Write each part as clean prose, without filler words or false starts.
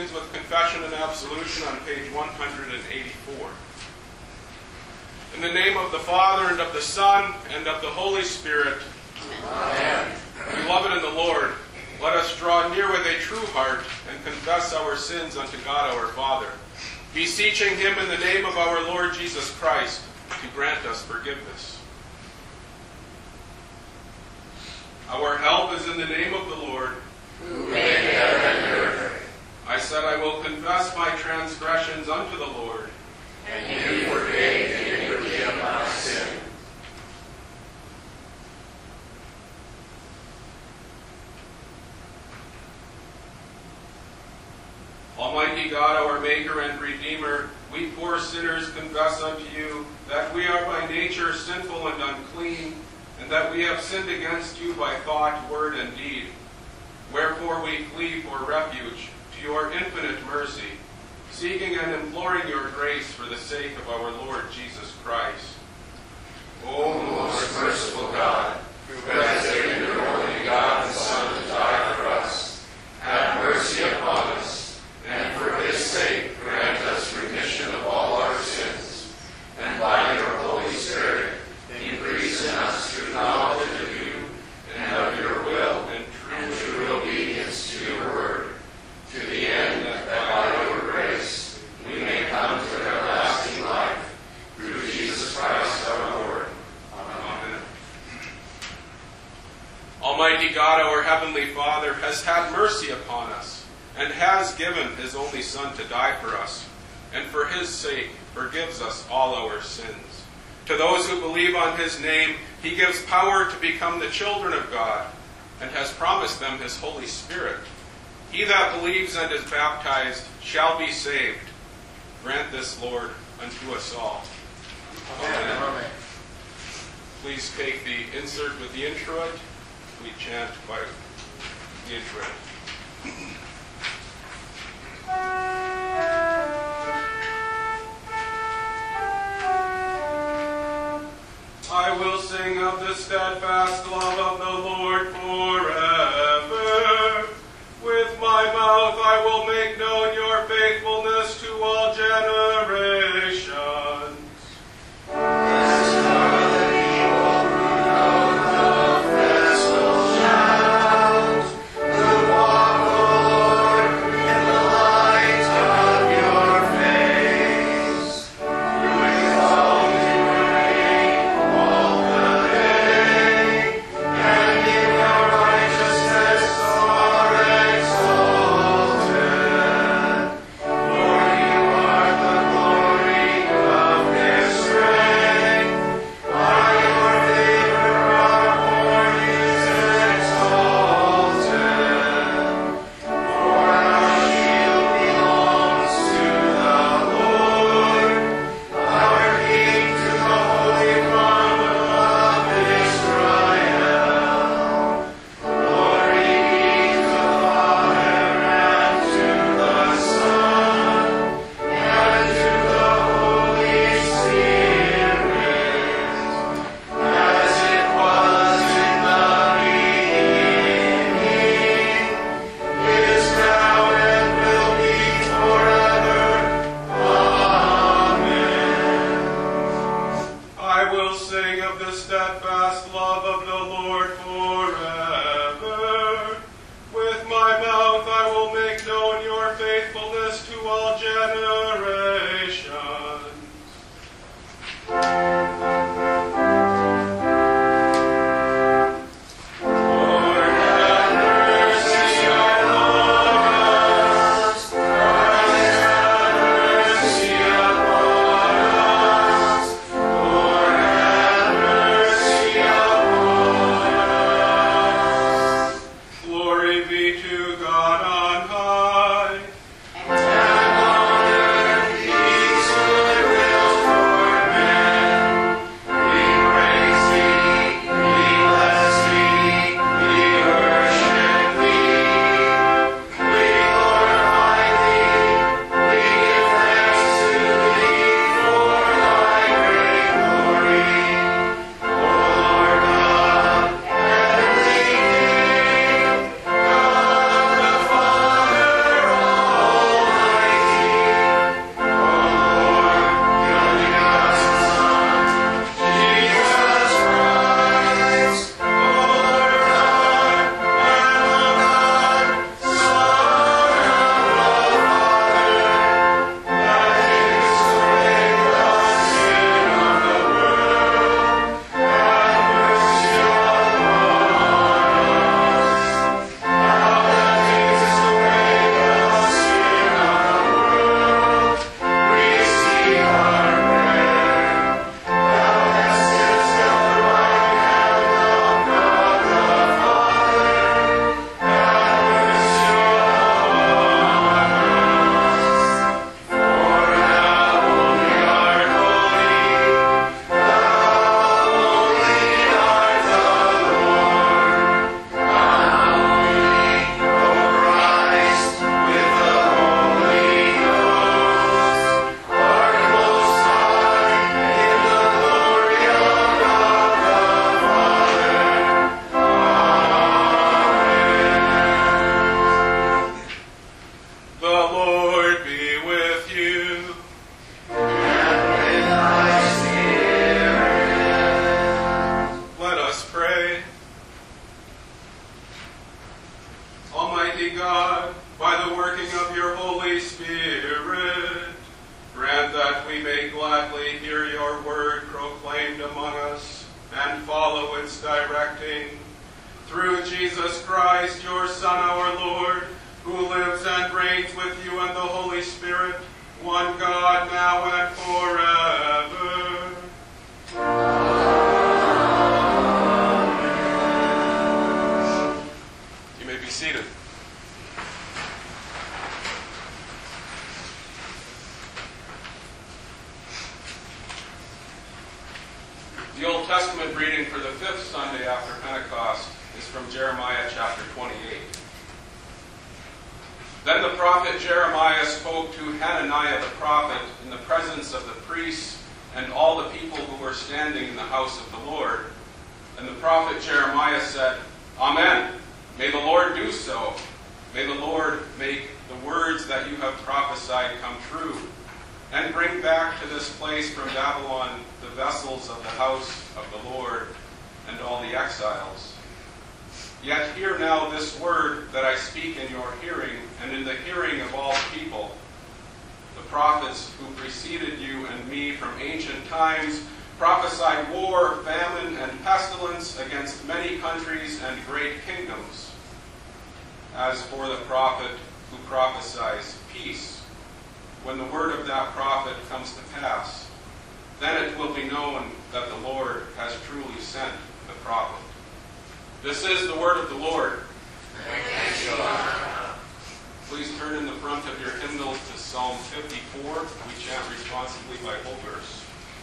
begins with confession and absolution on page 184. In the name of the Father, and of the Son, and of the Holy Spirit. Amen. Beloved in the Lord, let us draw near with a true heart and confess our sins unto God our Father, beseeching Him in the name of our Lord Jesus Christ to grant us forgiveness. Our help is in the name of the Lord, who made heaven and earth. I said, I will confess my transgressions unto the Lord, and you forgave the iniquity of my sin. Almighty God, our Maker and Redeemer, we poor sinners confess unto you that we are by nature sinful and unclean, and that we have sinned against you by thought, word, and deed. Wherefore we flee for refuge to your infinite mercy, seeking and imploring your grace for the sake of our Lord Jesus Christ. O most merciful God, who has given your only begotten Son to die for us, have mercy upon us, and for his sake grant us remission of all our sins, and by your Holy Spirit increase in us true knowledge of you, and of your will, and true obedience to your word, to the end that by your grace we may come to everlasting life, through Jesus Christ our Lord. Amen. Almighty God, our Heavenly Father, has had mercy upon us, and has given His only Son to die for us, and for His sake forgives us all our sins. To those who believe on His name, He gives power to become the children of God, and has promised them His Holy Spirit. He that believes and is baptized shall be saved. Grant this, Lord, unto us all. Amen. Amen. Please take the insert with the introit. We chant by the introit. I will sing of the steadfast love of the Lord forever. With my mouth I will make known your faithfulness to all generations. Glory be to God on high. And on earth The Lord be with you. And with thy spirit. Let us pray. Almighty God, by the working of your Holy Spirit, grant that we may gladly hear your word proclaimed among us and follow its directing. Through Jesus Christ, your Son, our Lord, who lives and reigns with you in the Holy Spirit, one God, now and forever. Amen. You may be seated. The Old Testament reading for the fifth Sunday after Pentecost is from Jeremiah chapter 28. Then the prophet Jeremiah spoke to Hananiah the prophet in the presence of the priests and all the people who were standing in the house of the Lord. And the prophet Jeremiah said, Amen. May the Lord do so. May the Lord make the words that you have prophesied come true, and bring back to this place from Babylon the vessels of the house of the Lord and all the exiles. Yet hear now this word that I speak in your hearing and in the hearing of all people. The prophets who preceded you and me from ancient times prophesied war, famine, and pestilence against many countries and great kingdoms. As for the prophet who prophesies peace, when the word of that prophet comes to pass, then it will be known that the Lord has truly sent the prophet. This is the word of the Lord. Thanks be to God. Please turn in the front of your hymnals to Psalm 54. We chant responsibly by whole verse.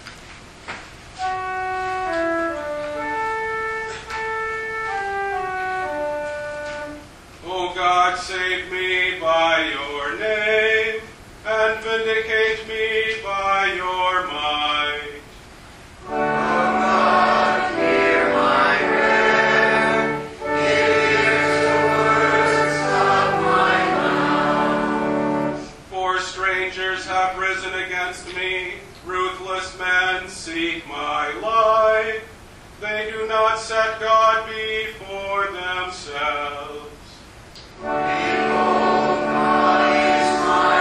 O God, save me by your name, and vindicate me by your might. O God, hear my prayer. Give ear to the words of my mouth. For strangers have risen against me, ruthless men seek my life. They do not set God before themselves. Behold, God is my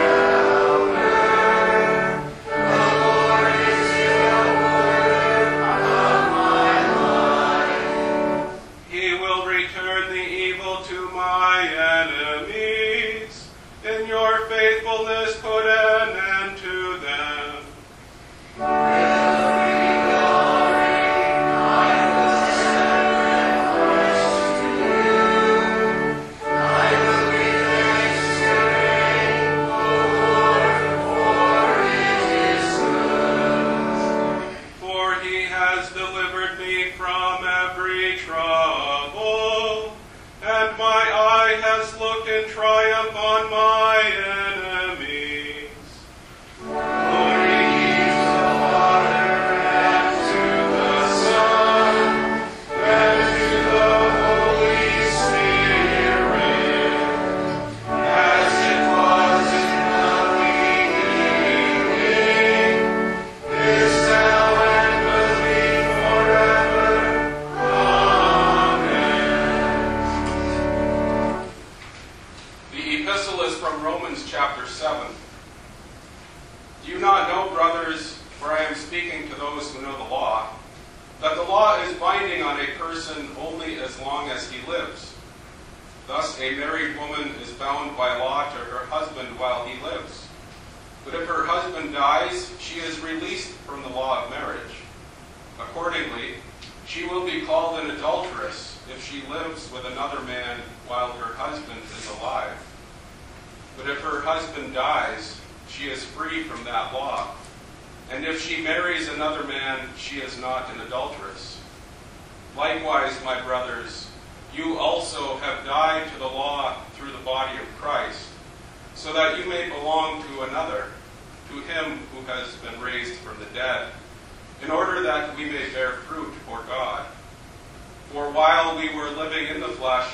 helper. The Lord is the upholder of my life. He will return the evil to my enemies. In your faithfulness put an end to them. In triumph on my enemies. Glory be to the Father, and to the Son, and to the Holy Spirit, as it was in the beginning, is now, and will be forever. The epistle is from Romans chapter 7. Do you not know, brothers, for I am speaking to those who know the law, that the law is binding on a person only as long as he lives? Thus a married woman is bound by law to her husband while he lives. But if her husband dies, she is released from the law of marriage. Accordingly, she will be called an adulteress if she lives with another man while her husband is alive. But if her husband dies, she is free from that law. And if she marries another man, she is not an adulteress. Likewise, my brothers, you also have died to the law through the body of Christ, so that you may belong to another, to him who has been raised from the dead, in order that we may bear fruit for God. For while we were living in the flesh,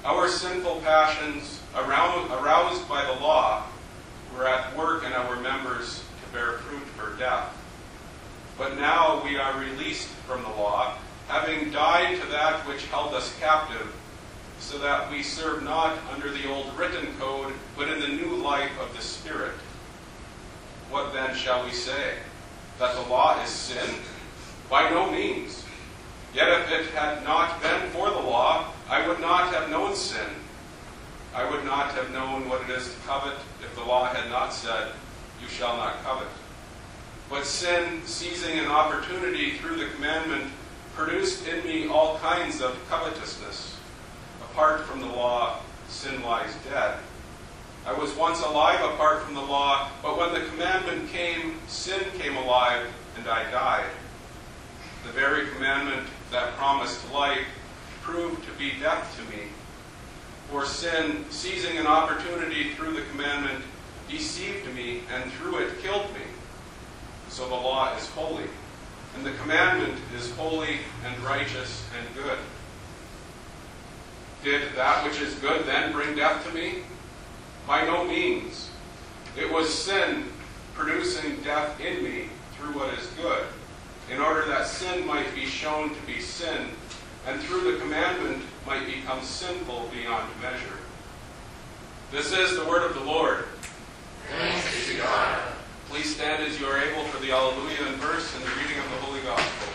Our sinful passions, aroused by the law, were at work in our members to bear fruit for death. But now we are released from the law, having died to that which held us captive, so that we serve not under the old written code, but in the new life of the Spirit. What then shall we say? That the law is sin? By no means. Yet if it had not been for the law, I would not have known sin. I would not have known what it is to covet if the law had not said, "You shall not covet." But sin, seizing an opportunity through the commandment, produced in me all kinds of covetousness. Apart from the law, sin lies dead. I was once alive apart from the law, but when the commandment came, sin came alive, and I died. The very commandment that promised life proved to be death to me. For sin, seizing an opportunity through the commandment, deceived me, and through it killed me. So the law is holy, and the commandment is holy and righteous and good. Did that which is good then bring death to me? By no means. It was sin producing death in me through what is good, in order that sin might be shown to be sin, and through the commandment might become sinful beyond measure. This is the word of the Lord. Thanks be to God. Please stand as you are able for the Alleluia and verse and the reading of the Holy Gospel.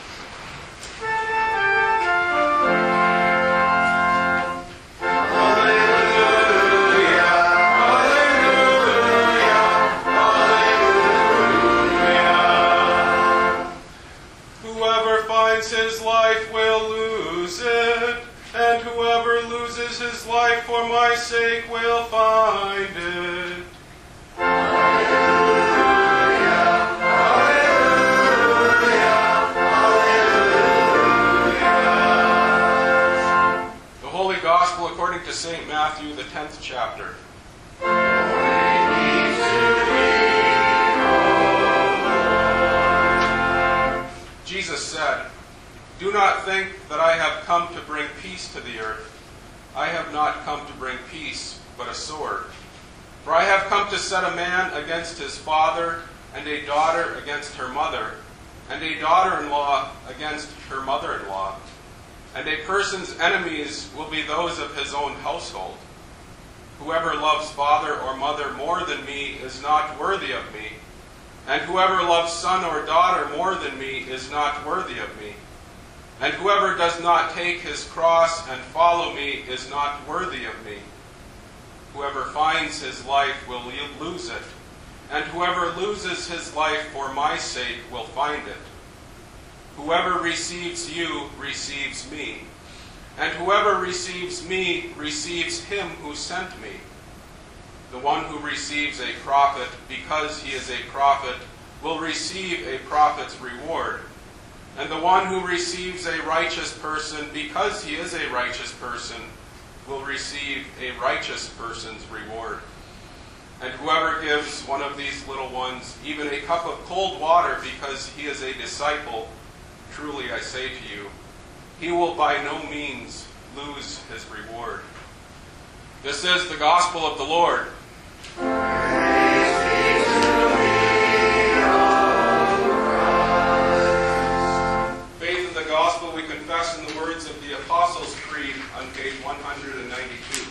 His life will lose it, and whoever loses his life for my sake will find it. Hallelujah, hallelujah, hallelujah. The Holy Gospel according to St. Matthew, the 10th chapter. Jesus said, "Do not think that I have come to bring peace to the earth. I have not come to bring peace, but a sword. For I have come to set a man against his father, and a daughter against her mother, and a daughter-in-law against her mother-in-law. And a person's enemies will be those of his own household. Whoever loves father or mother more than me is not worthy of me, and whoever loves son or daughter more than me is not worthy of me. And whoever does not take his cross and follow me is not worthy of me. Whoever finds his life will lose it, and whoever loses his life for my sake will find it. Whoever receives you receives me, and whoever receives me receives him who sent me. The one who receives a prophet because he is a prophet will receive a prophet's reward. And the one who receives a righteous person because he is a righteous person will receive a righteous person's reward. And whoever gives one of these little ones even a cup of cold water because he is a disciple, truly I say to you, he will by no means lose his reward." This is the gospel of the Lord. We confess in the words of the Apostles' Creed on page 192.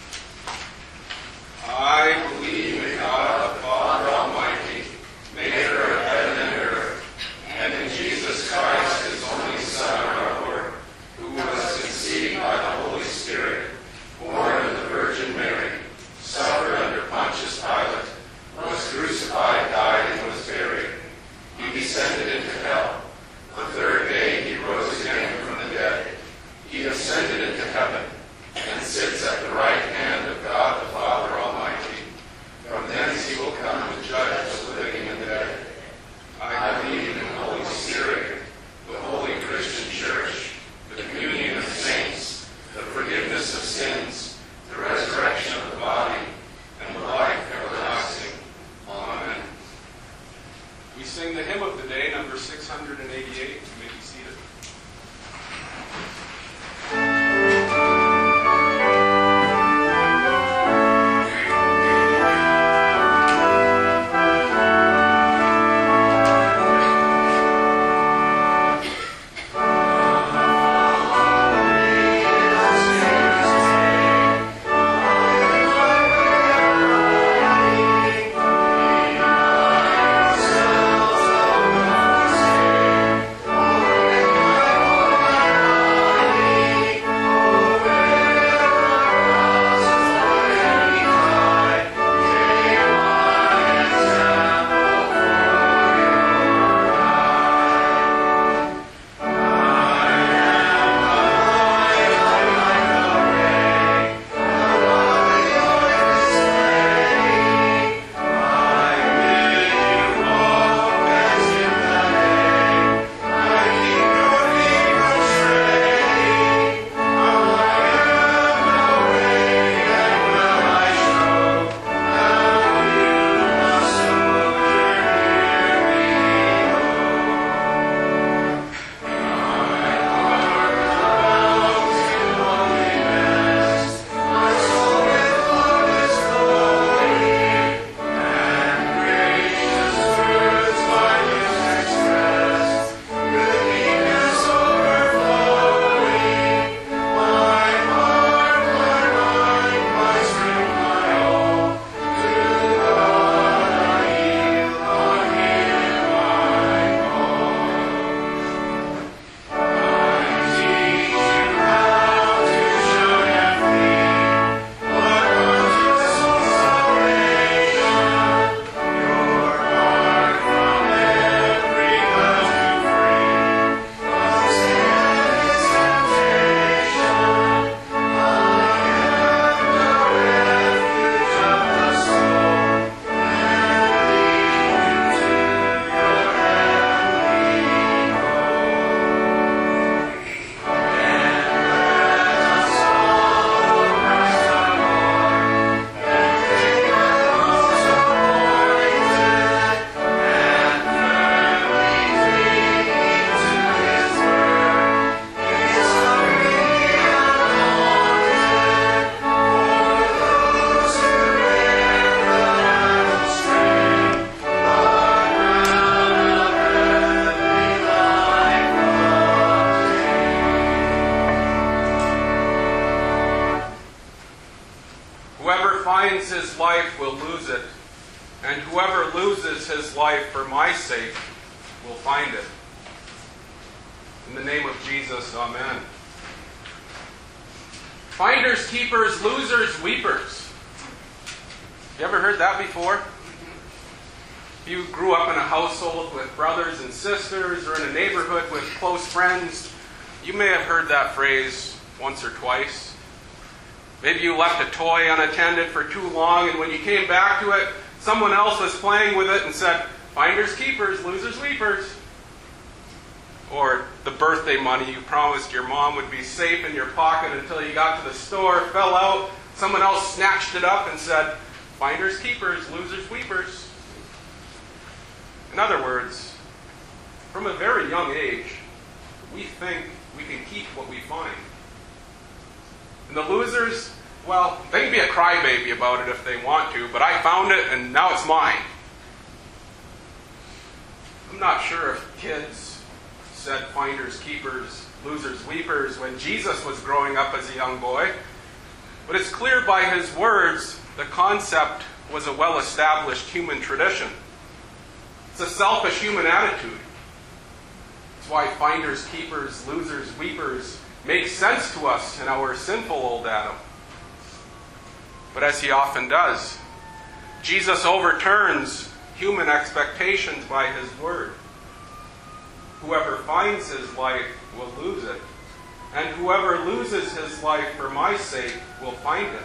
I believe in God the Father Almighty, maker of heaven and earth, and in Jesus Christ, his only Son, our Lord, who was conceived by the Holy Spirit, born of the Virgin Mary, suffered under Pontius Pilate, was crucified, died, and was buried. He descended into hell. The third day he rose again from the dead. He ascended into heaven and sits at the right hand of God the Father Almighty. From thence he will come to judge the living and the dead. I believe in the Holy Spirit, the holy Christian Church, the communion of saints, the forgiveness of sins, the resurrection of the body, and the life everlasting. Amen. We sing the hymn of the day, number 688. You may be seated. and whoever loses his life for my sake will find it. In the name of Jesus, amen. Finders, keepers, losers, weepers. You ever heard that before? If you grew up in a household with brothers and sisters or in a neighborhood with close friends, you may have heard that phrase once or twice. Maybe you left a toy unattended for too long, and when you came back to it, someone else was playing with it and said, "Finders, keepers, losers, weepers." Or the birthday money you promised your mom would be safe in your pocket until you got to the store, fell out, someone else snatched it up and said, "Finders, keepers, losers, weepers." In other words, from a very young age, we think we can keep what we find. And the losers, well, they can be a crybaby about it if they want to, but I found it and now it's mine. I'm not sure if kids said finders, keepers, losers, weepers when Jesus was growing up as a young boy, but it's clear by his words the concept was a well-established human tradition. It's a selfish human attitude. It's why finders, keepers, losers, weepers make sense to us in our sinful old Adam. But as he often does, Jesus overturns human expectations by his word. Whoever finds his life will lose it, and whoever loses his life for my sake will find it.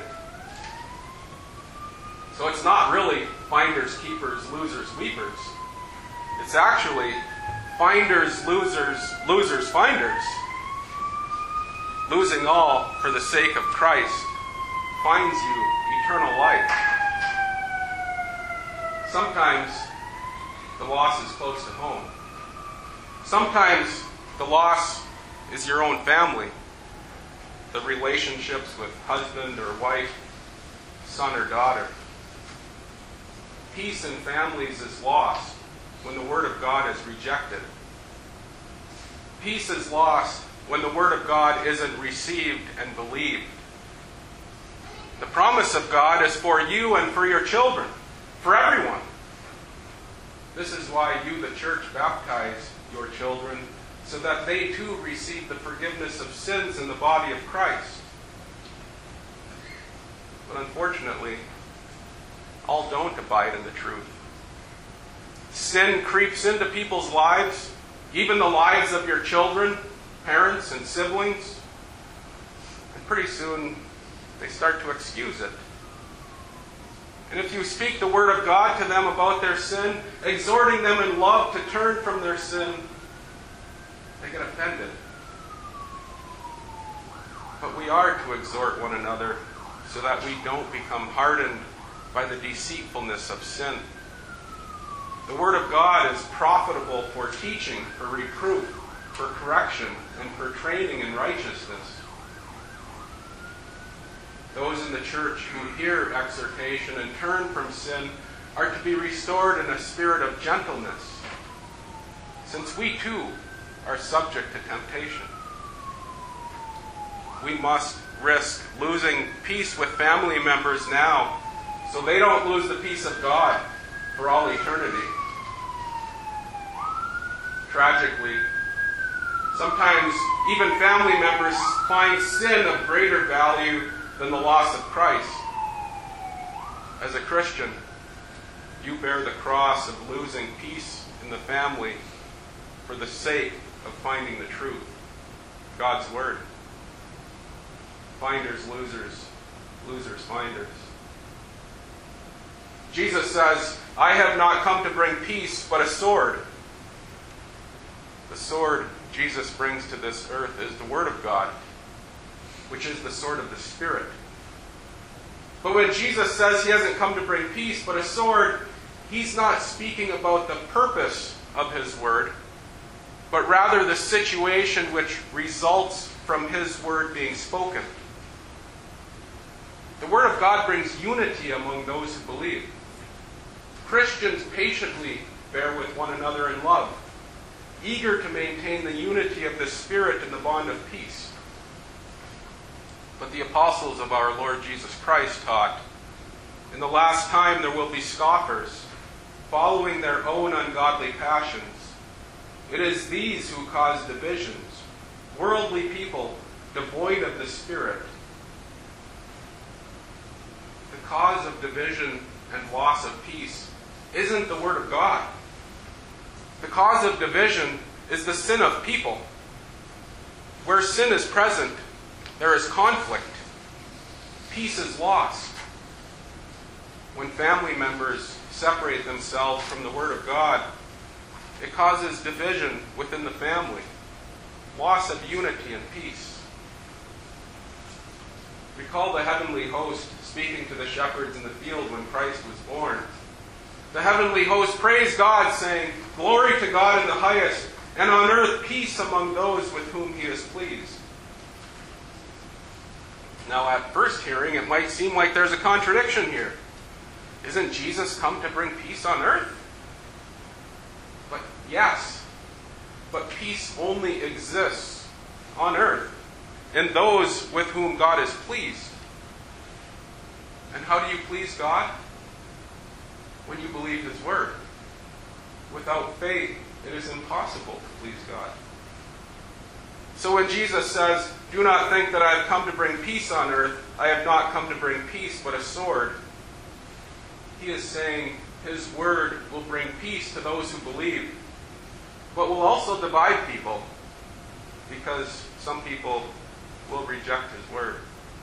So it's not really finders, keepers, losers, weepers. It's actually finders, losers, losers, finders. Losing all for the sake of Christ finds you eternal life. Sometimes the loss is close to home. Sometimes the loss is your own family, the relationships with husband or wife, son or daughter. Peace in families is lost when the Word of God is rejected. Peace is lost when the Word of God isn't received and believed. The promise of God is for you and for your children, for everyone. This is why you, the church, baptize your children, so that they too receive the forgiveness of sins in the body of Christ. But unfortunately, all don't abide in the truth. Sin creeps into people's lives, even the lives of your children, parents, and siblings. And pretty soon, they start to excuse it. And if you speak the word of God to them about their sin, exhorting them in love to turn from their sin, they get offended. But we are to exhort one another so that we don't become hardened by the deceitfulness of sin. The Word of God is profitable for teaching, for reproof, for correction, and for training in righteousness. Those in the church who hear exhortation and turn from sin are to be restored in a spirit of gentleness, since we too are subject to temptation. We must risk losing peace with family members now, so they don't lose the peace of God for all eternity. Tragically, sometimes even family members find sin of greater value than the loss of Christ. As a Christian, you bear the cross of losing peace in the family for the sake of finding the truth, God's Word. Finders, losers, losers, finders. Jesus says, "I have not come to bring peace, but a sword." The sword Jesus brings to this earth is the Word of God, which is the sword of the Spirit. But when Jesus says he hasn't come to bring peace, but a sword, he's not speaking about the purpose of his word, but rather the situation which results from his word being spoken. The Word of God brings unity among those who believe. Christians patiently bear with one another in love, eager to maintain the unity of the Spirit in the bond of peace. But the apostles of our Lord Jesus Christ taught, in the last time there will be scoffers, following their own ungodly passions. It is these who cause divisions, worldly people devoid of the Spirit. The cause of division and loss of peace isn't the Word of God. The cause of division is the sin of people. Where sin is present, there is conflict. Peace is lost. When family members separate themselves from the Word of God, it causes division within the family, loss of unity and peace. Recall the heavenly host speaking to the shepherds in the field when Christ was born. The heavenly host praised God, saying, "Glory to God in the highest, and on earth peace among those with whom he is pleased." Now, at first hearing, it might seem like there's a contradiction here. Isn't Jesus come to bring peace on earth? But yes, but peace only exists on earth in those with whom God is pleased. And how do you please God? When you believe His Word. Without faith, it is impossible to please God. So when Jesus says, "Do not think that I have come to bring peace on earth, I have not come to bring peace but a sword," He is saying His Word will bring peace to those who believe, but will also divide people, because some people will reject His Word.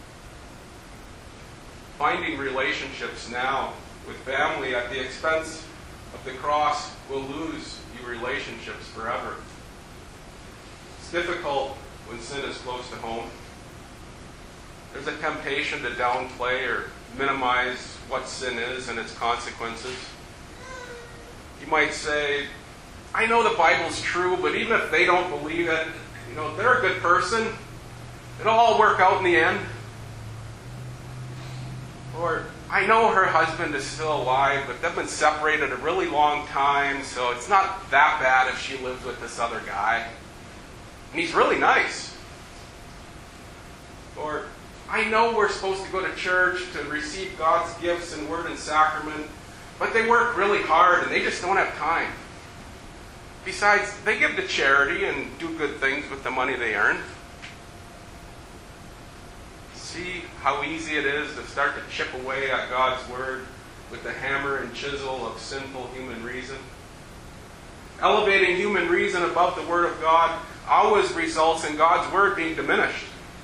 Finding relationships now with family at the expense of the cross will lose you relationships forever. It's difficult when sin is close to home. There's a temptation to downplay or minimize what sin is and its consequences. You might say, "I know the Bible's true, but even if they don't believe it, they're a good person. It'll all work out in the end." Or, "I know her husband is still alive, but they've been separated a really long time, so it's not that bad if she lives with this other guy. And he's really nice." Or, "I know we're supposed to go to church to receive God's gifts in word and sacrament, but they work really hard and they just don't have time. Besides, they give to charity and do good things with the money they earn." See how easy it is to start to chip away at God's Word with the hammer and chisel of sinful human reason. Elevating human reason above the Word of God always results in God's Word being diminished.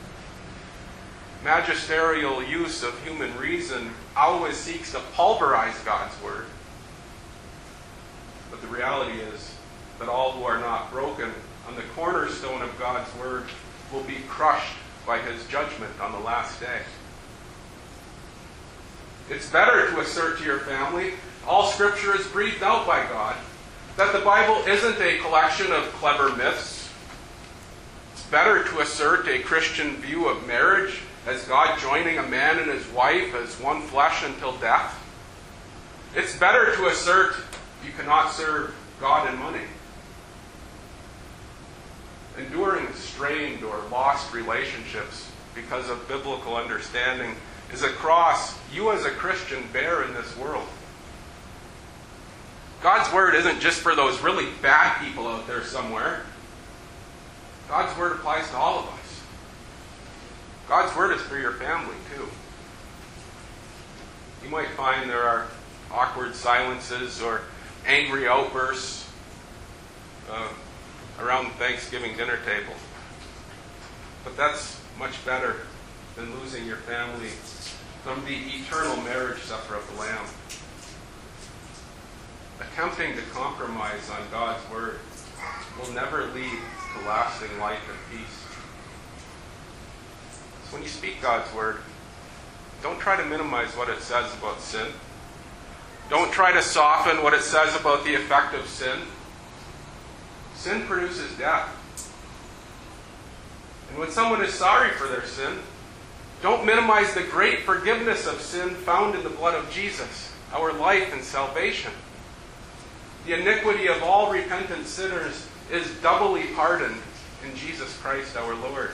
Magisterial use of human reason always seeks to pulverize God's Word. But the reality is that all who are not broken on the cornerstone of God's Word will be crushed by His judgment on the last day. It's better to assert to your family, all Scripture is breathed out by God, that the Bible isn't a collection of clever myths. It's better to assert a Christian view of marriage as God joining a man and his wife as one flesh until death. It's better to assert you cannot serve God and money. Enduring strained or lost relationships because of biblical understanding is a cross you as a Christian bear in this world. God's Word isn't just for those really bad people out there somewhere. God's Word applies to all of us. God's Word is for your family too. You might find there are awkward silences or angry outbursts around the Thanksgiving dinner table. But that's much better than losing your family from the eternal marriage supper of the Lamb. Attempting to compromise on God's Word will never lead to lasting life and peace. So when you speak God's Word, don't try to minimize what it says about sin. Don't try to soften what it says about the effect of sin. Sin produces death. And when someone is sorry for their sin, don't minimize the great forgiveness of sin found in the blood of Jesus, our life and salvation. The iniquity of all repentant sinners is doubly pardoned in Jesus Christ our Lord.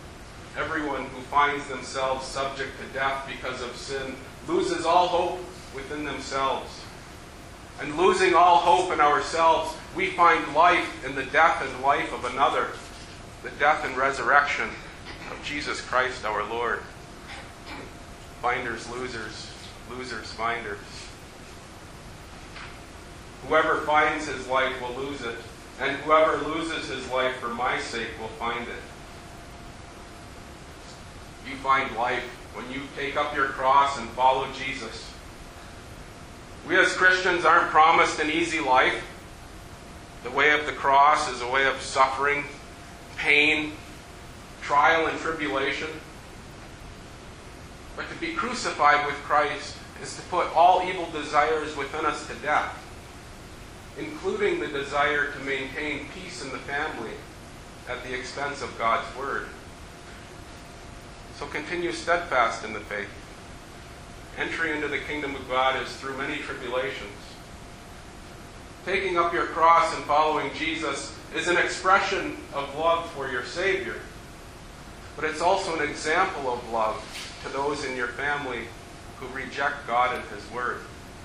Everyone who finds themselves subject to death because of sin loses all hope within themselves. And losing all hope in ourselves, we find life in the death and life of another, the death and resurrection of Jesus Christ our Lord. Finders, losers, losers, finders. Whoever finds his life will lose it, and whoever loses his life for my sake will find it. You find life when you take up your cross and follow Jesus. We as Christians aren't promised an easy life. The way of the cross is a way of suffering, pain, trial, and tribulation. But to be crucified with Christ is to put all evil desires within us to death, including the desire to maintain peace in the family at the expense of God's Word. So continue steadfast in the faith. Entry into the kingdom of God is through many tribulations. Taking up your cross and following Jesus is an expression of love for your Savior, but it's also an example of love to those in your family who reject God and His Word.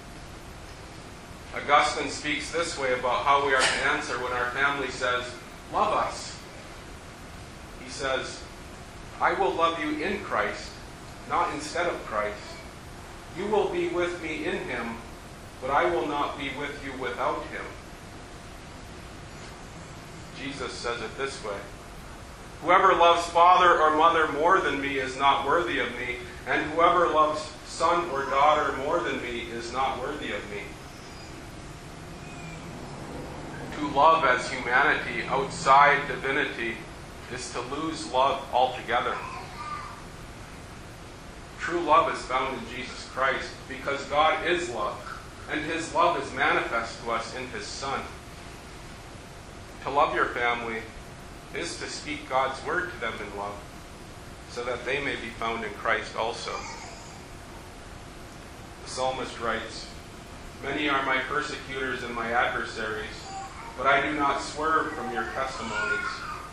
Augustine speaks this way about how we are to answer when our family says, "Love us." He says, "I will love you in Christ, not instead of Christ. You will be with me in Him, but I will not be with you without Him." Jesus says it this way, "Whoever loves father or mother more than me is not worthy of me, and whoever loves son or daughter more than me is not worthy of me." To love as humanity outside divinity is to lose love altogether. True love is found in Jesus Christ because God is love, and His love is manifest to us in His Son. To love your family is to speak God's Word to them in love, so that they may be found in Christ also. The psalmist writes, "Many are my persecutors and my adversaries, but I do not swerve from your testimonies."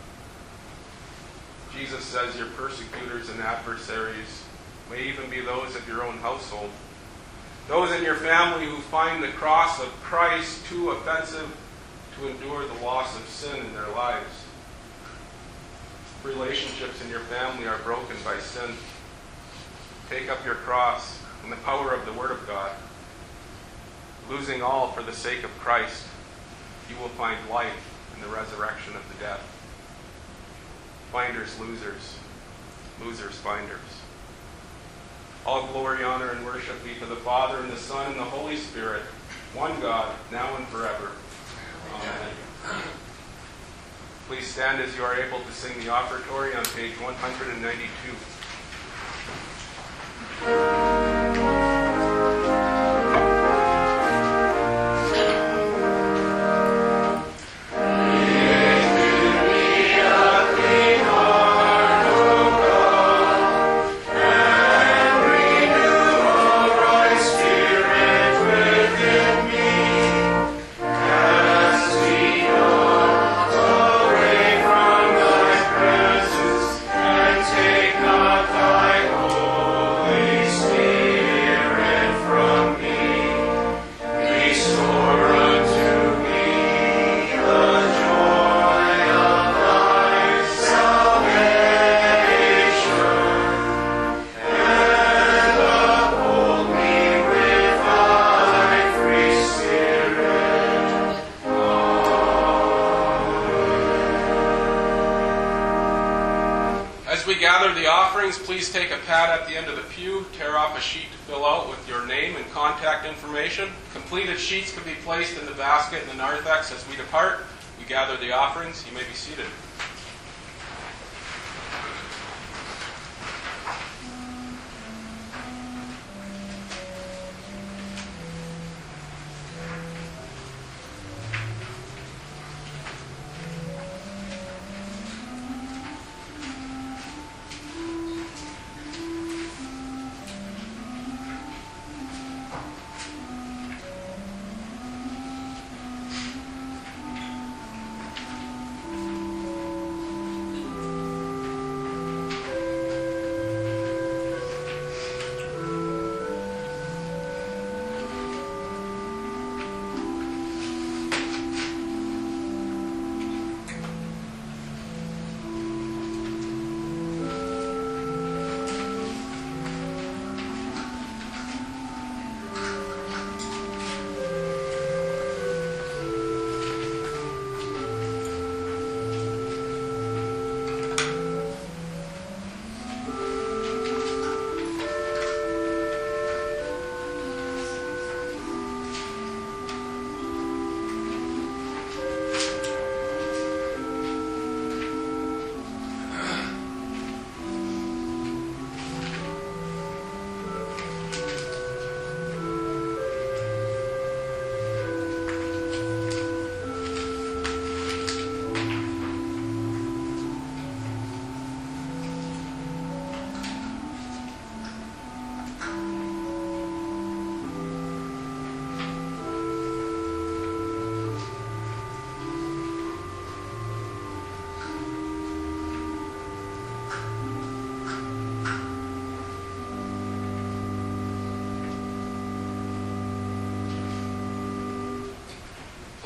Jesus says your persecutors and adversaries may even be those of your own household. Those in your family who find the cross of Christ too offensive to endure the loss of sin in their lives. Relationships in your family are broken by sin. Take up your cross in the power of the Word of God. Losing all for the sake of Christ, you will find life in the resurrection of the dead. Finders, losers. Losers, finders. All glory, honor, and worship be to the Father, and the Son, and the Holy Spirit, one God, now and forever. Amen. Please stand as you are able to sing the offertory on page 192. Please take a pad at the end of the pew, tear off a sheet to fill out with your name and contact information. Completed sheets can be placed in the basket in the narthex as we depart. We gather the offerings. You may be seated.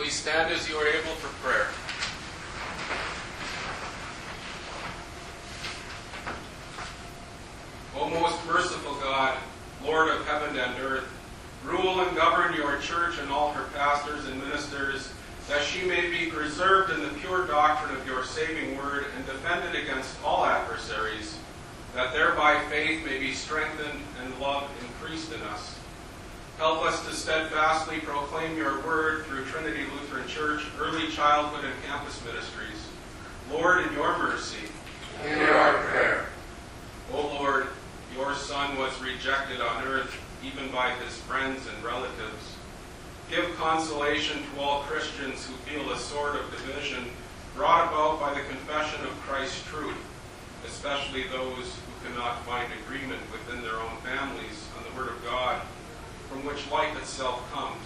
Please stand as you are able for prayer. O most merciful God, Lord of heaven and earth, rule and govern your church and all her pastors and ministers, that she may be preserved in the pure doctrine of your saving word and defended against all adversaries, that thereby faith may be strengthened and love increased in us. Help us to steadfastly proclaim your word through Trinity Lutheran Church, early childhood and campus ministries. Lord, in your mercy, hear our prayer. O Lord, your Son was rejected on earth, even by his friends and relatives. Give consolation to all Christians who feel a sword of division brought about by the confession of Christ's truth, especially those who cannot find agreement within their own families on the Word of God, from which life itself comes.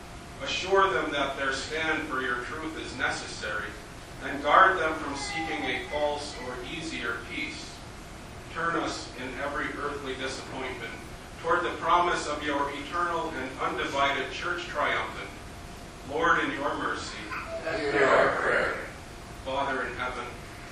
Assure them that their stand for your truth is necessary, and guard them from seeking a false or easier peace. Turn us in every earthly disappointment toward the promise of your eternal and undivided church triumphant. Lord, in your mercy, hear our prayer. Father in heaven,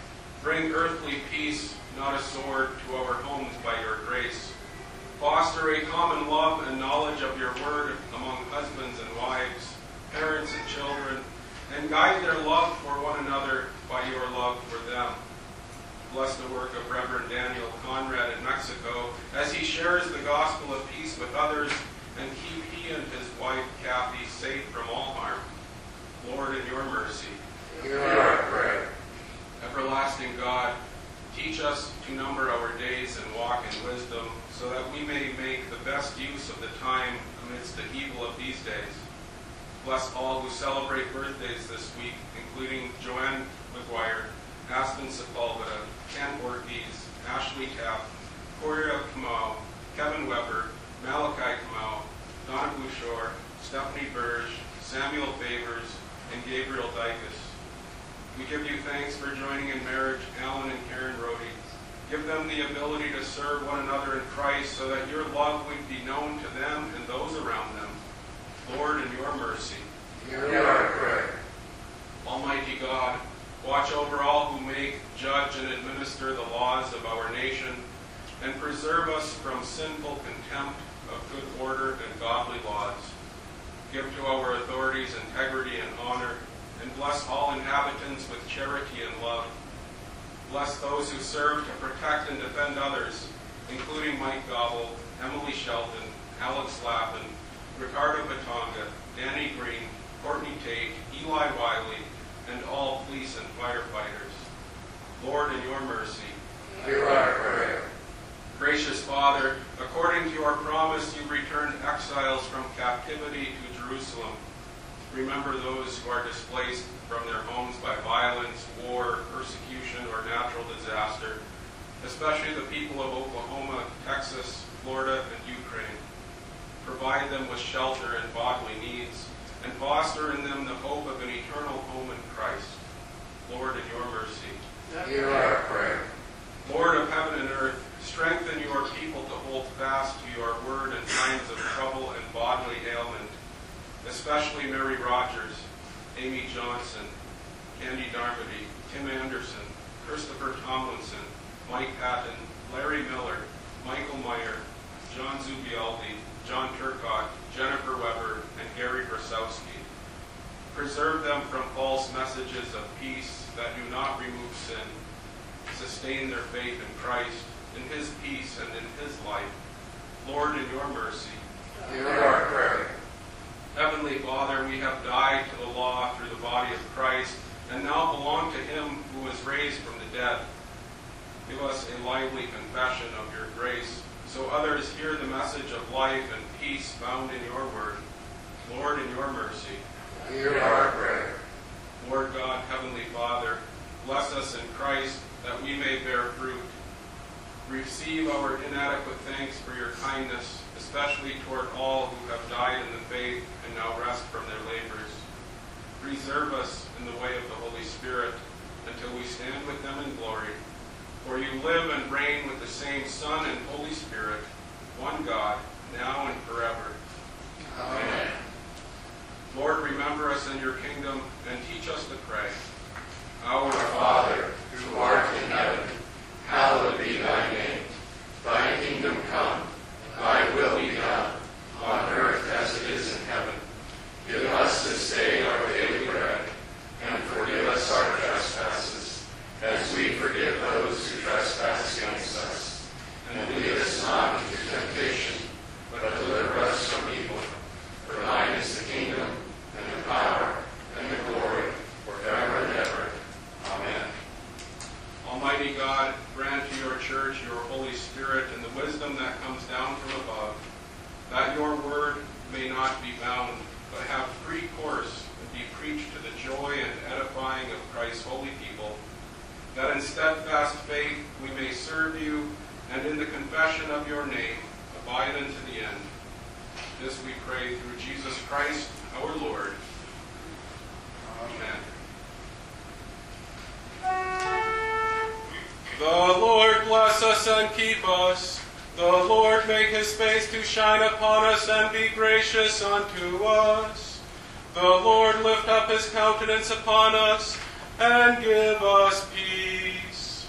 bring earthly peace, not a sword, to our homes by your grace. Foster a common love and knowledge of your word among husbands and wives, parents and children, and guide their love for one another by your love for them. Bless the work of Reverend Daniel Conrad in Mexico as he shares the gospel of peace with others, and keep he and his wife Kathy safe from all harm. Lord, in your mercy, hear our prayer. Everlasting God, teach us to number our days and walk in wisdom, so that we may make the best use of the time amidst the evil of these days. Bless all who celebrate birthdays this week, including Joanne McGuire, Aspen Sepulveda, Ken Ortiz, Ashley Tapp, Coria Kamau, Kevin Weber, Malachi Kamau, Donna Bouchard, Stephanie Burge, Samuel Favors, and Gabriel Dykus. We give you thanks for joining in marriage Alan and Karen Rohde. Give them the ability to serve one another in Christ, so that your love would be known to them and those around them. Lord, in your mercy, hear our prayer. Almighty God, watch over all who make, judge, and administer the laws of our nation, and preserve us from sinful contempt of good order and godly laws. Give to our authorities integrity and honor, and bless all inhabitants with charity and love. Bless those who serve to protect and defend others, including Mike Gobble, Emily Shelton, Alex Lappin, Ricardo Batonga, Danny Green, Courtney Tate, Eli Wiley, and all police and firefighters. Lord, in your mercy, hear our prayer. Gracious Father, according to your promise, you returned exiles from captivity to Jerusalem. Remember those who are displaced from their homes by violence, war, persecution, or natural disaster, especially the people of Oklahoma, Texas, Florida, and Ukraine. Provide them with shelter and bodily needs, and foster in them the hope of an eternal home in Christ. Lord, in your mercy, hear our prayer. Lord of heaven and earth, strengthen your people to hold fast to your word in times of trouble and bodily ailment, especially Mary Rogers, Amy Johnson, Candy Darmody, Tim Anderson, Christopher Tomlinson, Mike Patton, Larry Miller, Michael Meyer, John Zubialdi, John Turcott, Jennifer Weber, and Gary Brasowski. Preserve them from false messages of peace that do not remove sin. Sustain their faith in Christ, in his peace, and in his life. Lord, in your mercy, hear our prayer. Heavenly Father, we have died to the law through the body of Christ, and now belong to him who was raised from the dead. Give us a lively confession of your grace, so others hear the message of life and peace found in your word. Lord, in your mercy, hear our prayer. Lord God, Heavenly Father, bless us in Christ, that we may bear fruit. Receive our inadequate thanks for your kindness, especially toward all who have died in the faith and now rest from their labors. Preserve us in the way of the Holy Spirit until we stand with them in glory. For you live and reign with the same Son and Holy Spirit, one God, now and forever. Amen. Lord, remember us in your kingdom bound, but have free course and be preached to the joy and edifying of Christ's holy people, that in steadfast faith we may serve you, and in the confession of your name abide unto the end. This we pray through Jesus Christ our Lord. Amen. The Lord bless us and keep us. The Lord make his face to shine upon us and be gracious unto us. The Lord lift up his countenance upon us and give us peace.